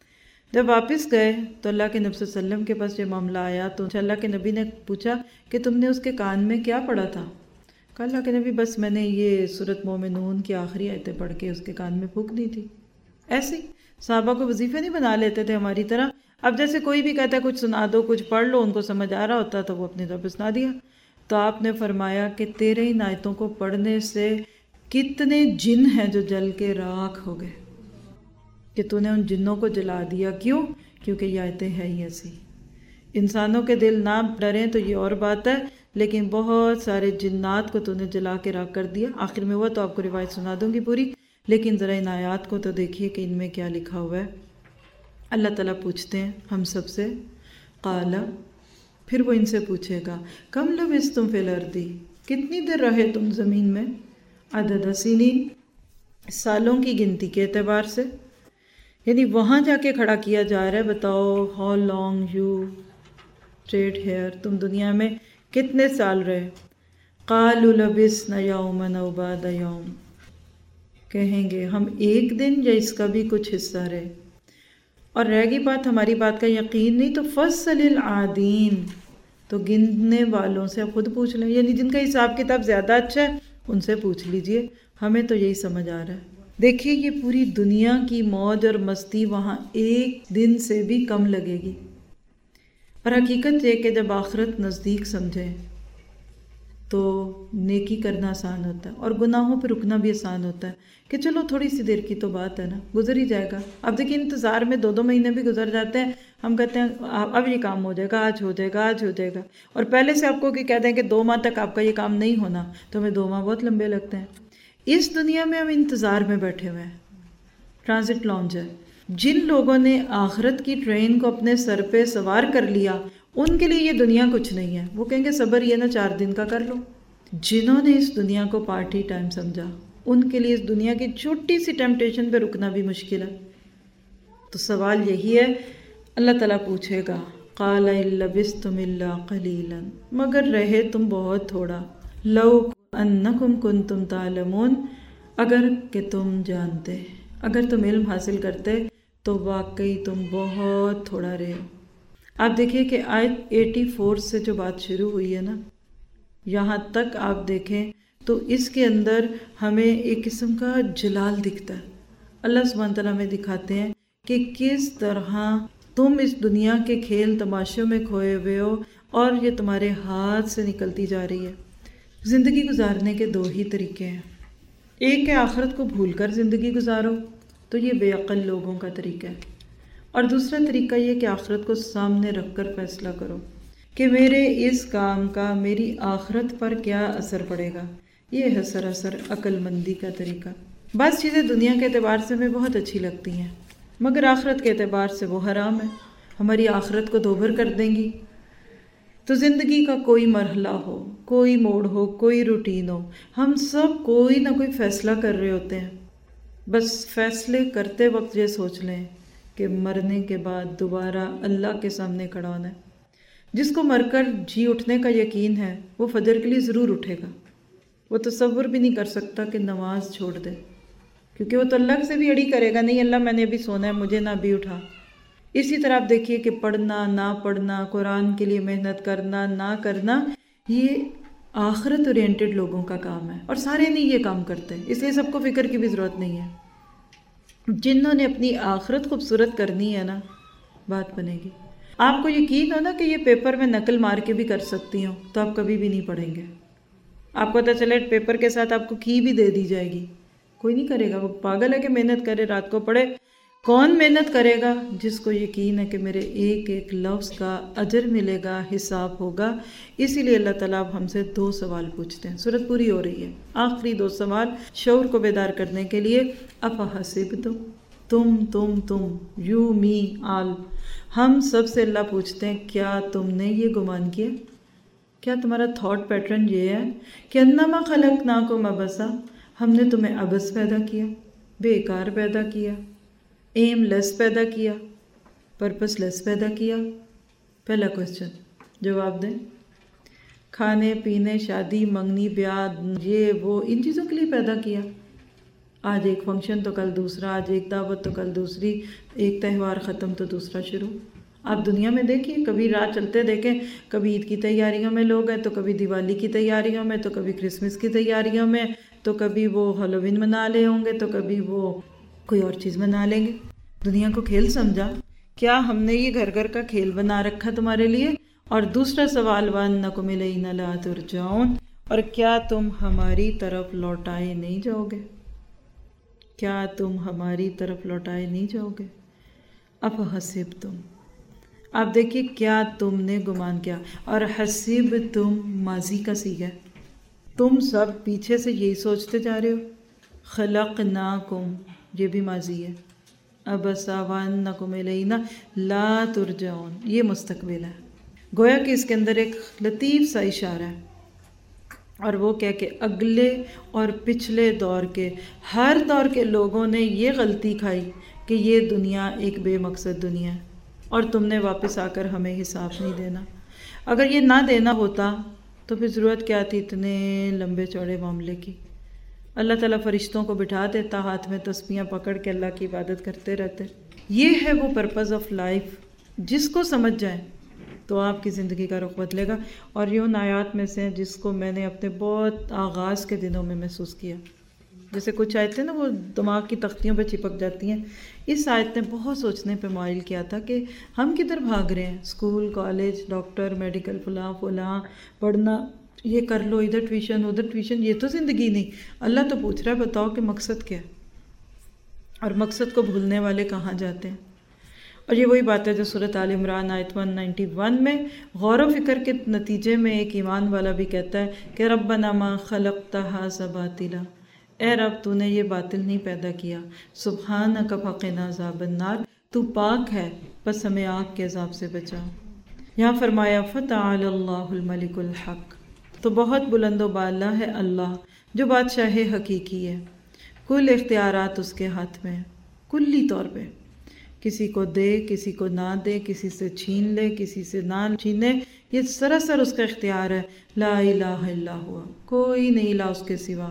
جب واپس گئے تو اللہ کے نبی صلی اللہ علیہ وسلم کے پاس یہ معاملہ آیا تو اللہ کے نبی نے پوچھا کہ تم نے اس کے کان میں کیا پڑھا تھا؟ کہا اللہ کے نبی بس میں نے یہ سورۃ مومنون کی آخری آیتیں پڑھ کے اس کے کان میں پھونک دی تھی۔ ایسے صحابہ کو وظیفے نہیں بنا لیتے تھے ہماری طرح۔ اب جیسے کوئی بھی کہتا ہے کچھ سنا دو، کچھ پڑھ لو، ان کو سمجھ آ رہا ہوتا تو وہ اپنی طرف سنا دیا۔ تو آپ نے فرمایا کہ تیرے ان آیتوں کو پڑھنے سے کتنے جن ہیں جو جل کے راکھ ہو گئے، کہ تو نے ان جنوں کو جلا دیا۔ کیوں؟ کیونکہ یہ آیتیں ہیں ہی ایسی۔ انسانوں کے دل نہ ڈریں تو یہ اور بات ہے، لیکن بہت سارے جنات کو تو نے جلا کے راکھ کر دیا۔ آخر میں وہ تو آپ کو روایت سنا دوں گی پوری، لیکن ذرا ان آیات کو تو دیکھیے کہ ان میں کیا لکھا ہوا ہے۔ اللہ تعالیٰ پوچھتے ہیں ہم سب سے، قال، پھر وہ ان سے پوچھے گا، کم لبثتم فی الارض، کتنی دیر رہے تم زمین میں؟ عدد سنین، سالوں کی گنتی کے اعتبار سے، یعنی وہاں جا کے کھڑا کیا جا رہا ہے، بتاؤ how long you stayed here, تم دنیا میں کتنے سال رہے؟ قالوا لبثنا یوما او بعض یوم، کہیں گے ہم ایک دن یا اس کا بھی کچھ حصہ رہے۔ اور رہ گئی بات ہماری بات کا یقین نہیں تو فصل العادین، تو گننے والوں سے آپ خود پوچھ لیں، یعنی جن کا حساب کتاب زیادہ اچھا ہے ان سے پوچھ لیجئے، ہمیں تو یہی سمجھ آ رہا ہے۔ دیکھیے یہ پوری دنیا کی موج اور مستی وہاں ایک دن سے بھی کم لگے گی۔ اور حقیقت یہ کہ جب آخرت نزدیک سمجھیں تو نیکی کرنا آسان ہوتا ہے اور گناہوں پہ رکنا بھی آسان ہوتا ہے کہ چلو تھوڑی سی دیر کی تو بات ہے نا، گزر ہی جائے گا۔ اب دیکھیں انتظار میں دو دو مہینے بھی گزر جاتے ہیں، ہم کہتے ہیں اب یہ کام ہو جائے گا، آج ہو جائے گا، آج ہو جائے گا، اور پہلے سے آپ کو کہ کہہ دیں کہ دو ماہ تک آپ کا یہ کام نہیں ہونا تو ہمیں دو ماہ بہت لمبے لگتے ہیں۔ اس دنیا میں ہم انتظار میں بیٹھے ہوئے ہیں، ٹرانزٹ لانچ ہے۔ جن لوگوں نے آخرت کی ٹرین کو اپنے سر پہ سوار کر لیا ان کے لیے یہ دنیا کچھ نہیں ہے، وہ کہیں گے صبر یہ نا چار دن کا کر لو۔ جنہوں نے اس دنیا کو پارٹی ٹائم سمجھا ان کے لیے اس دنیا کی چھوٹی سی ٹیمپٹیشن پہ رکنا بھی مشکل ہے۔ تو سوال یہی ہے، اللہ تعالیٰ پوچھے گا، قال ان لبثتم الا قلیلا، مگر رہے تم بہت تھوڑا، لو انکم کنتم تعلمون، اگر کہ تم جانتے، اگر تم علم حاصل کرتے تو واقعی تم بہت تھوڑا رہے۔ آپ دیکھیے کہ آیت ایٹی فور سے جو بات شروع ہوئی ہے نا، یہاں تک آپ دیکھیں تو اس کے اندر ہمیں ایک قسم کا جلال دکھتا ہے۔ اللہ سبحانہ تعالیٰ ہمیں دکھاتے ہیں کہ کس طرح تم اس دنیا کے کھیل تماشوں میں کھوئے ہوئے ہو اور یہ تمہارے ہاتھ سے نکلتی جا رہی ہے۔ زندگی گزارنے کے دو ہی طریقے ہیں، ایک ہے آخرت کو بھول کر زندگی گزارو، تو یہ بے عقل لوگوں کا طریقہ ہے، اور دوسرا طریقہ یہ کہ آخرت کو سامنے رکھ کر فیصلہ کرو کہ میرے اس کام کا میری آخرت پر کیا اثر پڑے گا۔ یہ ہے سراسر عقل مندی کا طریقہ۔ بعض چیزیں دنیا کے اعتبار سے ہمیں بہت اچھی لگتی ہیں مگر آخرت کے اعتبار سے وہ حرام ہے، ہماری آخرت کو دوبھر کر دیں گی۔ تو زندگی کا کوئی مرحلہ ہو، کوئی موڑ ہو، کوئی روٹین ہو، ہم سب کوئی نہ کوئی فیصلہ کر رہے ہوتے ہیں۔ بس فیصلے کرتے وقت یہ سوچ لیں کہ مرنے کے بعد دوبارہ اللہ کے سامنے کھڑا ہونا ہے۔ جس کو مر کر جی اٹھنے کا یقین ہے وہ فجر کے لیے ضرور اٹھے گا، وہ تصور بھی نہیں کر سکتا کہ نماز چھوڑ دے، کیونکہ وہ تو اللہ سے بھی اڑی کرے گا، نہیں اللہ میں نے ابھی سونا ہے، مجھے نہ بھی اٹھا۔ اسی طرح آپ دیکھیے کہ پڑھنا نہ پڑھنا، قرآن کے لیے محنت کرنا نہ کرنا، یہ آخرت اورینٹڈ لوگوں کا کام ہے، اور سارے نہیں یہ کام کرتے، اس لیے سب کو فکر کی بھی ضرورت نہیں ہے۔ جنہوں نے اپنی آخرت خوبصورت کرنی ہے نا، بات بنے گی۔ آپ کو یقین ہو نا کہ یہ پیپر میں نقل مار کے بھی کر سکتی ہوں تو آپ کبھی بھی نہیں پڑھیں گے۔ آپ کو پتہ چلے پیپر کے ساتھ آپ کو کی بھی دے دی جائے گی، کوئی نہیں کرے گا، وہ پاگل ہے کہ محنت کرے رات کو پڑھے۔ کون محنت کرے گا؟ جس کو یقین ہے کہ میرے ایک ایک لفظ کا اجر ملے گا، حساب ہوگا۔ اسی لیے اللہ تعالیٰ اب ہم سے دو سوال پوچھتے ہیں، سورت پوری ہو رہی ہے، آخری دو سوال شعور کو بیدار کرنے کے لیے۔ افحسبتم، تم تم تم یو می آل، ہم سب سے اللہ پوچھتے ہیں کیا تم نے یہ گمان کیا، کیا تمہارا تھاٹ پیٹرن یہ ہے کہ انما خلقناکم عبثا، ہم نے تمہیں عبث پیدا کیا، بیکار پیدا کیا، ایم لیس پیدا کیا، پرپس لیس پیدا کیا؟ پہلا کوسچن جواب دیں۔ کھانے پینے، شادی منگنی، بیاہ، یہ وہ، ان چیزوں کے لیے پیدا کیا؟ آج ایک فنکشن تو کل دوسرا، آج ایک دعوت تو کل دوسری، ایک تہوار ختم تو دوسرا شروع۔ آپ دنیا میں دیکھیے، کبھی راہ چلتے دیکھیں، کبھی عید کی تیاریوں میں لوگ ہیں، تو کبھی دیوالی کی تیاریوں میں، تو کبھی کرسمس کی تیاریوں میں، تو کبھی وہ ہیلووین منا لے ہوں گے، تو کبھی وہ کوئی اور چیز منا لیں گے۔ دنیا کو کھیل سمجھا؟ کیا ہم نے یہ گھر گھر کا کھیل بنا رکھا تمہارے لیے؟ اور دوسرا سوال، وَأَنَّكُمْ إِلَيْنَا لَا تُرْجَعُونَ، اور کیا تم ہماری طرف لوٹائے نہیں جاؤ گے؟ کیا تم ہماری طرف لوٹائے نہیں جاؤ گے؟ اب حسب تم، آپ دیکھیے کیا تم نے گمان کیا، اور حسب تم ماضی کا صیغہ ہے، تم سب پیچھے سے یہی سوچتے جا رہے ہو۔ خلقناکم، یہ بھی ماضی ہے۔ عبس وانکم الینا لا ترجعون، یہ مستقبل ہے۔ گویا کہ اس کے اندر ایک لطیف سا اشارہ ہے، اور وہ کیا کہ اگلے اور پچھلے دور کے ہر دور کے لوگوں نے یہ غلطی کھائی کہ یہ دنیا ایک بے مقصد دنیا ہے، اور تم نے واپس آ کر ہمیں حساب نہیں دینا۔ اگر یہ نہ دینا ہوتا تو پھر ضرورت کیا تھی اتنے لمبے چوڑے معاملے کی؟ اللہ تعالیٰ فرشتوں کو بٹھا دیتا، ہاتھ میں تسبیحاں پکڑ کے اللہ کی عبادت کرتے رہتے۔ یہ ہے وہ پرپز آف لائف، جس کو سمجھ جائیں تو آپ کی زندگی کا رخ بدلے گا۔ اور یہ ان آیات میں سے ہیں جس کو میں نے اپنے بہت آغاز کے دنوں میں محسوس کیا۔ جیسے کچھ آیتیں نا وہ دماغ کی تختیوں پہ چپک جاتی ہیں، اس آیت نے بہت سوچنے پہ مائل کیا تھا کہ ہم کدھر بھاگ رہے ہیں، اسکول، کالج، ڈاکٹر، میڈیکل، فلاں فلاں پڑھنا، یہ کر لو، ادھر ٹیوشن ادھر ٹیوشن، یہ تو زندگی نہیں۔ اللہ تو پوچھ رہا ہے بتاؤ کہ مقصد کیا ہے، اور مقصد کو بھولنے والے کہاں جاتے ہیں۔ اور یہ وہی بات ہے جو سورۃ آل عمران آیت ایک سو ننانوے میں غور و فکر کے نتیجے میں ایک ایمان والا بھی کہتا ہے کہ ربنا ما خلقت ھذا باطلا، اے رب تو نے یہ باطل نہیں پیدا کیا، سبحانک فقنا عذاب النار، تو پاک ہے بس ہمیں آگ کے عذاب سے بچا۔ یہاں فرمایا فتعالی اللہ الملک الحق، تو بہت بلند و بالا ہے اللہ جو بادشاہ حقیقی ہے، کل اختیارات اس کے ہاتھ میں ہیں، کلی طور پہ، کسی کو دے کسی کو نہ دے، کسی سے چھین لے کسی سے نہ چھینے، یہ سراسر اس کا اختیار ہے۔ لا الہ الا ہوا، کوئی نہیں لا اس کے سوا۔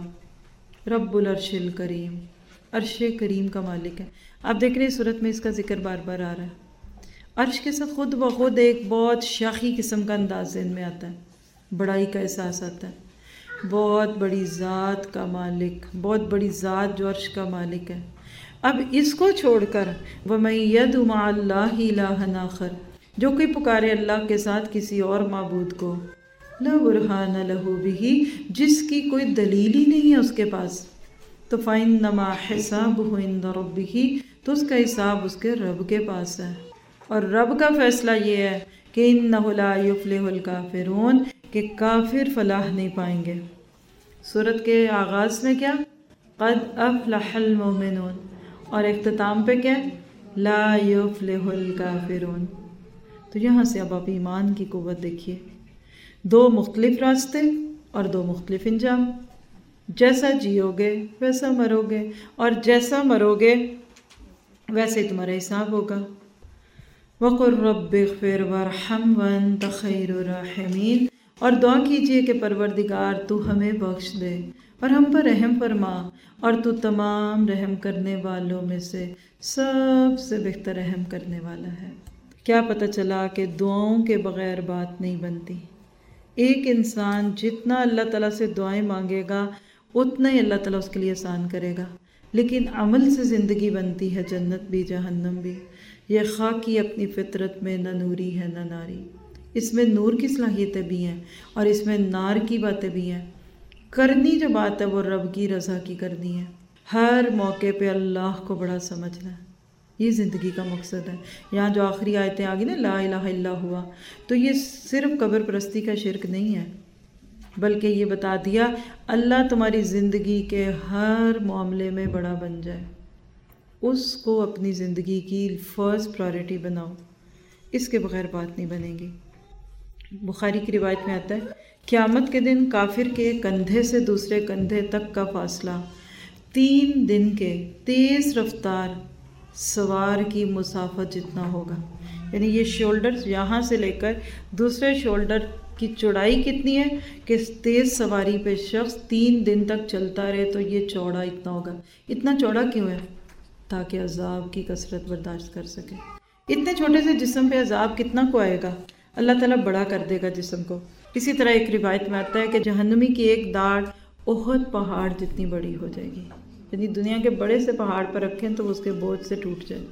رب العرش الکریم، عرش کریم کا مالک ہے۔ آپ دیکھ رہے ہیں صورت میں اس کا ذکر بار بار آ رہا ہے۔ عرش کے ساتھ خود بخود ایک بہت شاخی قسم کا انداز ذہن میں آتا ہے، بڑائی کا احساس آتا ہے، بہت بڑی ذات کا مالک، بہت بڑی ذات جو عرش کا مالک ہے۔ اب اس کو چھوڑ کر وَمَن يَدْعُ مَعَ اللَّهِ إِلَٰهًا آخَرَ، جو کوئی پکارے اللہ کے ساتھ کسی اور معبود کو، لَا بُرْهَانَ لَهُ بِهِ، جس کی کوئی دلیل ہی نہیں ہے اس کے پاس، تو فَإِنَّمَا حِسَابُهُ عِندَ رَبِّهِ، تو اس کا حساب اس کے رب کے پاس ہے۔ اور رب کا فیصلہ یہ ہے کہ إِنَّهُ لَا يُفْلِحُ الْكَافِرُونَ، کہ کافر فلاح نہیں پائیں گے۔ سورت کے آغاز میں کیا؟ قَدْ أَفْلَحَ الْمُؤْمِنُونَ، اور اختتام پہ کیا؟ لا یفلح الکافرون۔ تو یہاں سے اب آپ ایمان کی قوت دیکھیے، دو مختلف راستے اور دو مختلف انجام، جیسا جیو گے ویسا مرو گے، اور جیسا مرو گے ویسے ہی تمہارا حساب ہوگا۔ وَقُلْ رَبِّ اغْفِرْ وَارْحَمْ وَأَنْتَ خَيْرُ الرَّاحِمِينَ، اور دعا کیجئے کہ پروردگار تو ہمیں بخش دے اور ہم پر رحم فرما، اور تو تمام رحم کرنے والوں میں سے سب سے بہتر رحم کرنے والا ہے۔ کیا پتہ چلا کہ دعاؤں کے بغیر بات نہیں بنتی۔ ایک انسان جتنا اللہ تعالیٰ سے دعائیں مانگے گا اتنا ہی اللہ تعالیٰ اس کے لیے آسان کرے گا، لیکن عمل سے زندگی بنتی ہے، جنت بھی جہنم بھی۔ یہ خاکی اپنی فطرت میں نہ نوری ہے نہ ناری، اس میں نور کی صلاحیتیں بھی ہیں اور اس میں نار کی باتیں بھی ہیں۔ کرنی جو بات ہے وہ رب کی رضا کی کرنی ہے، ہر موقع پہ اللہ کو بڑا سمجھنا ہے، یہ زندگی کا مقصد ہے۔ یہاں جو آخری آیتیں آ گئی نا لا الہ الا ہوا، تو یہ صرف قبر پرستی کا شرک نہیں ہے، بلکہ یہ بتا دیا اللہ تمہاری زندگی کے ہر معاملے میں بڑا بن جائے، اس کو اپنی زندگی کی فرسٹ پرائرٹی بناؤ، اس کے بغیر بات نہیں بنے گی۔ بخاری کی روایت میں آتا ہے قیامت کے دن کافر کے کندھے سے دوسرے کندھے تک کا فاصلہ تین دن کے تیز رفتار سوار کی مسافت جتنا ہوگا، یعنی یہ شولڈرز یہاں سے لے کر دوسرے شولڈر کی چوڑائی کتنی ہے کہ تیز سواری پہ شخص تین دن تک چلتا رہے تو یہ چوڑا اتنا ہوگا. اتنا چوڑا کیوں ہے؟ تاکہ عذاب کی کثرت برداشت کر سکے. اتنے چھوٹے سے جسم پہ عذاب کتنا کو آئے گا؟ اللہ تعالیٰ بڑا کر دے گا جسم کو. اسی طرح ایک روایت میں آتا ہے کہ جہنمی کی ایک داڑھ احد پہاڑ جتنی بڑی ہو جائے گی. یعنی دنیا کے بڑے سے پہاڑ پر رکھیں تو اس کے بوجھ سے ٹوٹ جائے.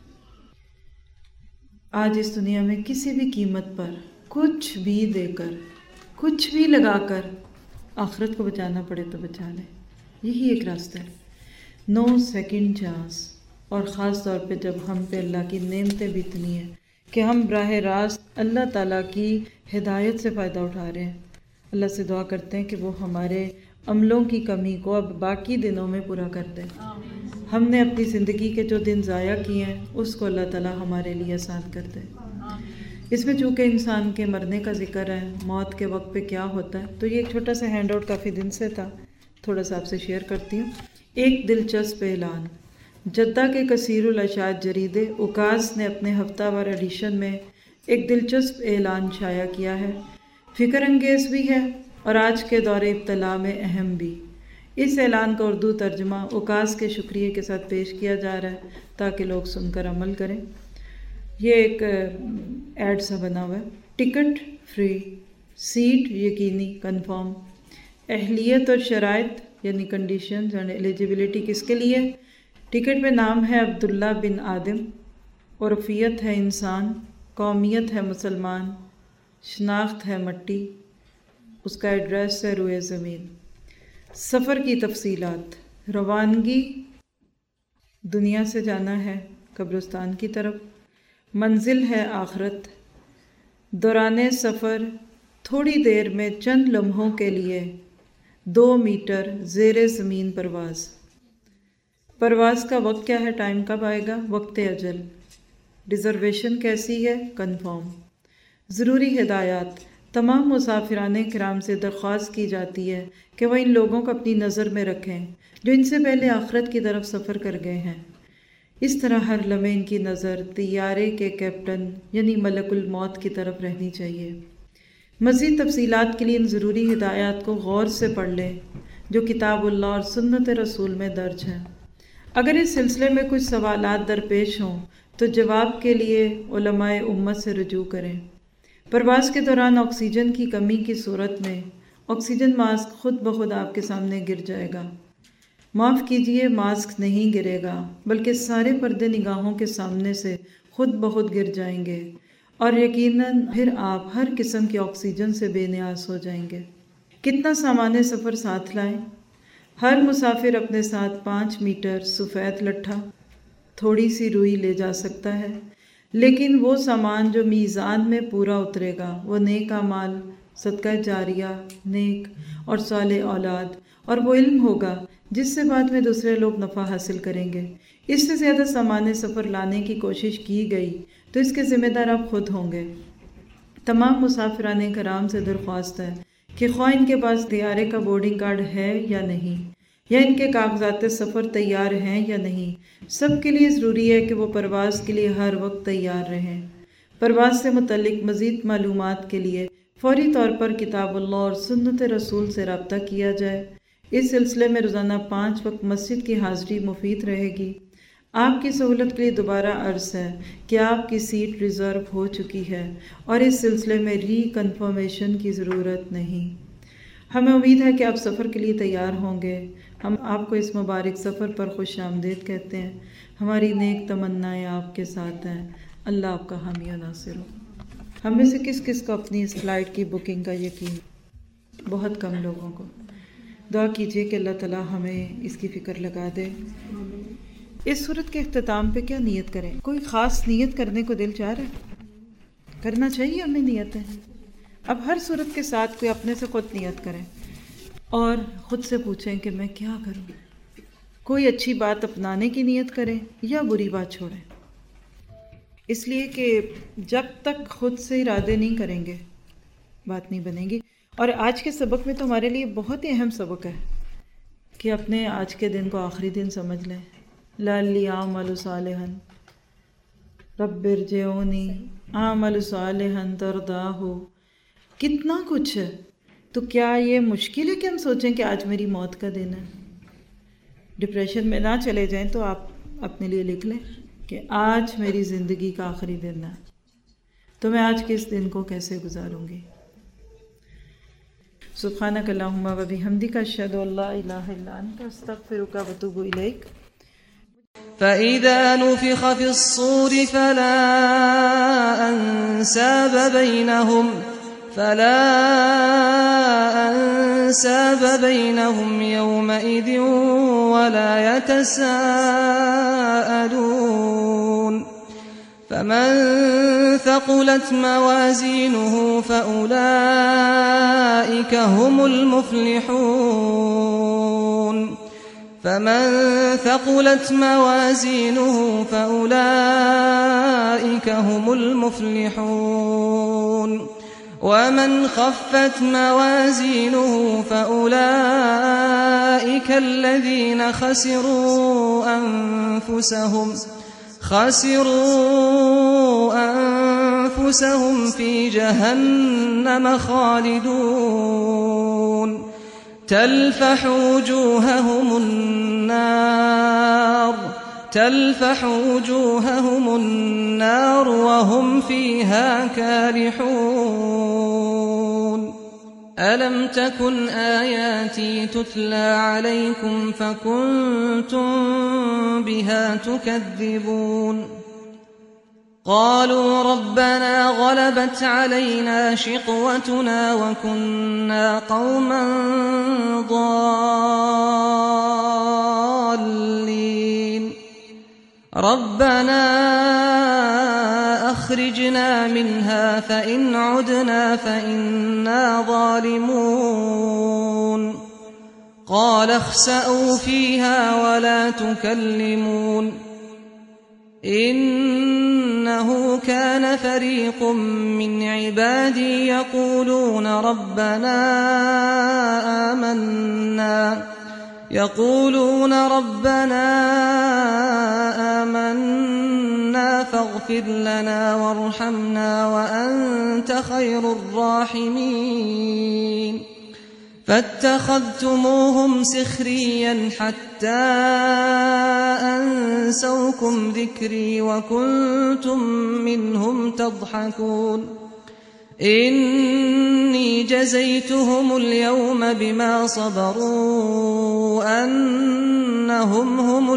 آج اس دنیا میں کسی بھی قیمت پر کچھ بھی دے کر کچھ بھی لگا کر آخرت کو بچانا پڑے تو بچا لیں. یہی ایک راستہ ہے. No second chance. اور خاص طور پہ جب ہم پہ اللہ کی نعمتیں بھی اتنی ہیں کہ ہم براہ راست اللہ تعالیٰ کی ہدایت سے فائدہ اٹھا رہے ہیں. اللہ سے دعا کرتے ہیں کہ وہ ہمارے عملوں کی کمی کو اب باقی دنوں میں پورا کر دے. ہم نے اپنی زندگی کے جو دن ضائع کیے ہیں اس کو اللہ تعالیٰ ہمارے لیے آسان کر دے. اس میں چونکہ انسان کے مرنے کا ذکر ہے، موت کے وقت پہ کیا ہوتا ہے، تو یہ ایک چھوٹا سا ہینڈ آؤٹ کافی دن سے تھا، تھوڑا سا آپ سے شیئر کرتی ہوں. ایک دلچسپ اعلان. جدہ کے کثیر الاشاعت جریدے اوکاز نے اپنے ہفتہ وار ایڈیشن میں ایک دلچسپ اعلان شائع کیا ہے. فکر انگیز بھی ہے اور آج کے دور ابتلا میں اہم بھی. اس اعلان کا اردو ترجمہ اوکاز کے شکریہ کے ساتھ پیش کیا جا رہا ہے تاکہ لوگ سن کر عمل کریں. یہ ایک ایڈ سا بنا ہوا ہے. ٹکٹ فری، سیٹ یقینی کنفرم، اہلیت اور شرائط یعنی کنڈیشنز اینڈ ایلیجیبلٹی کس کے لیے؟ ٹکٹ پہ نام ہے عبداللہ بن آدم، عرفیت ہے انسان، قومیت ہے مسلمان، شناخت ہے مٹی، اس کا ایڈریس ہے روئے زمین. سفر کی تفصیلات. روانگی دنیا سے جانا ہے قبرستان کی طرف، منزل ہے آخرت. دوران سفر تھوڑی دیر میں چند لمحوں کے لیے دو میٹر زیر زمین پرواز. پرواز کا وقت کیا ہے؟ ٹائم کب آئے گا؟ وقت اجل. ریزرویشن کیسی ہے؟ کنفرم. ضروری ہدایات. تمام مسافران کرام سے درخواست کی جاتی ہے کہ وہ ان لوگوں کو اپنی نظر میں رکھیں جو ان سے پہلے آخرت کی طرف سفر کر گئے ہیں. اس طرح ہر لمحے ان کی نظر طیارے کے کیپٹن یعنی ملک الموت کی طرف رہنی چاہیے. مزید تفصیلات کے لیے ان ضروری ہدایات کو غور سے پڑھ لیں جو کتاب اللہ اور سنت رسول میں درج ہیں. اگر اس سلسلے میں کچھ سوالات درپیش ہوں تو جواب کے لیے علماء امت سے رجوع کریں. پرواز کے دوران آکسیجن کی کمی کی صورت میں آکسیجن ماسک خود بخود آپ کے سامنے گر جائے گا. معاف کیجئے، ماسک نہیں گرے گا بلکہ سارے پردے نگاہوں کے سامنے سے خود بخود گر جائیں گے اور یقیناً پھر آپ ہر قسم کی آکسیجن سے بے نیاز ہو جائیں گے. کتنا سامان سفر ساتھ لائیں؟ ہر مسافر اپنے ساتھ پانچ میٹر سفید لٹھا، تھوڑی سی روئی لے جا سکتا ہے، لیکن وہ سامان جو میزان میں پورا اترے گا وہ نیک اعمال، صدقہ جاریہ، نیک اور صالح اولاد اور وہ علم ہوگا جس سے بعد میں دوسرے لوگ نفع حاصل کریں گے. اس سے زیادہ سامان سفر لانے کی کوشش کی گئی تو اس کے ذمہ دار آپ خود ہوں گے. تمام مسافران کرام سے درخواست ہے کہ خواہ ان کے پاس طیارے کا بورڈنگ کارڈ ہے یا نہیں، یا ان کے کاغذات سفر تیار ہیں یا نہیں، سب کے لیے ضروری ہے کہ وہ پرواز کے لیے ہر وقت تیار رہیں. پرواز سے متعلق مزید معلومات کے لیے فوری طور پر کتاب اللہ اور سنت رسول سے رابطہ کیا جائے. اس سلسلے میں روزانہ پانچ وقت مسجد کی حاضری مفید رہے گی. آپ کی سہولت کے لیے دوبارہ عرض ہے کہ آپ کی سیٹ ریزرو ہو چکی ہے اور اس سلسلے میں ری کنفرمیشن کی ضرورت نہیں. ہمیں امید ہے کہ آپ سفر کے لیے تیار ہوں گے. ہم آپ کو اس مبارک سفر پر خوش آمدید کہتے ہیں. ہماری نیک تمنائیں آپ کے ساتھ ہیں. اللہ آپ کا حامی و ناصر ہو. ہم میں سے کس کس کو اپنی اس فلائٹ کی بکنگ کا یقین؟ بہت کم لوگوں کو. دعا کیجئے کہ اللہ تعالیٰ ہمیں اس کی فکر لگا دے. اس صورت کے اختتام پہ کیا نیت کریں؟ کوئی خاص نیت کرنے کو دل چاہ رہا ہے؟ کرنا چاہیے ہمیں نیتیں. اب ہر صورت کے ساتھ کوئی اپنے سے خود نیت کریں اور خود سے پوچھیں کہ میں کیا کروں. کوئی اچھی بات اپنانے کی نیت کریں یا بری بات چھوڑیں. اس لیے کہ جب تک خود سے ارادے نہیں کریں گے بات نہیں بنے گی. اور آج کے سبق میں تو ہمارے لیے بہت ہی اہم سبق ہے کہ اپنے آج کے دن کو آخری دن سمجھ لیں. لعلی اعمل صالحا. रब्बिरजिऊनी आमल सालिहन तर्दाहु, कितना कुछ है। तो क्या ये मुश्किल है कि हम सोचें कि आज मेरी मौत का दिन है? डिप्रेशन में ना चले जाएं तो आप अपने लिए लिख लें कि आज मेरी ज़िंदगी का आखिरी दिन है, तो मैं आज के इस दिन को कैसे गुजारूंगी। सुब्हानक अल्लाहुम्मा व बिहम्दिका अशहदु अल्ला इलाहा इल्ला अंता अस्तगफिरुका व अतूबु इलैक। فإذا نفخ في الصور فلا أنساب بينهم فلا أنساب بينهم يومئذ ولا يتساءلون. فمن ثقلت موازينه فأولئك هم المفلحون فمن ثقلت موازينه فأولئك هم المفلحون ومن خفت موازينه فأولئك الذين خسروا أنفسهم خسروا أنفسهم في جهنم خالدون تلفح وجوههم النار تلفح وجوههم النار وهم فيها كالحون. ألم تكن آياتي تتلى عليكم فكنتم بها تكذبون. قالوا ربنا غلبت علينا شقوتنا وكنا قوما ضالين. ربنا أخرجنا منها فإن عدنا فإنا ظالمون. قال اخسأوا فيها ولا تكلمون. إنه كان فريق من عبادي يقولون ربنا آمنا يقولون ربنا آمنا فاغفر لنا وارحمنا وأنت خير الراحمين. فاتخذتموهم سخريا حتى أنسوكم ذكري وكنتم منهم تضحكون. إني جزيتهم اليوم بما صبروا أنهم هم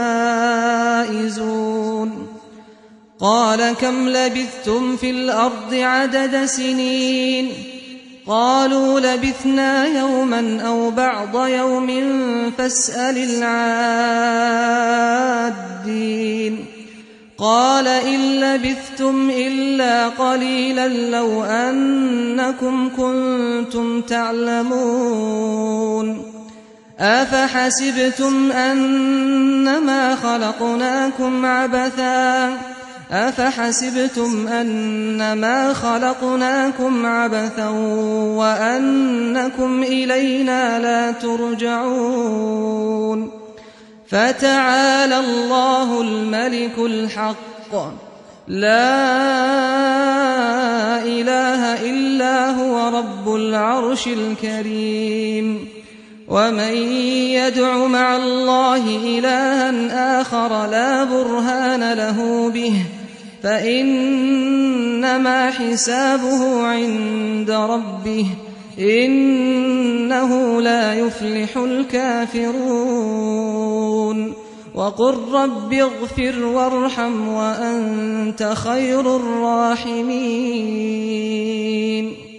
الفائزون. قال كم لبثتم في الأرض عدد سنين؟ قالوا لبثنا يوما أو بعض يوم فاسأل العادين. قال إن لبثتم إلا قليلا لو أنكم كنتم تعلمون. أفحسبتم أنما خلقناكم عبثا أفحسبتم أنما خلقناكم عبثا وأنكم إلينا لا ترجعون. فتعالى الله الملك الحق لا إله إلا هو رب العرش الكريم. ومن يدع مع الله إلها آخر لا برهان له به فإنما حسابه عند ربه إنه لا يفلح الكافرون. وقل رب اغفر وارحم وأنت خير الراحمين.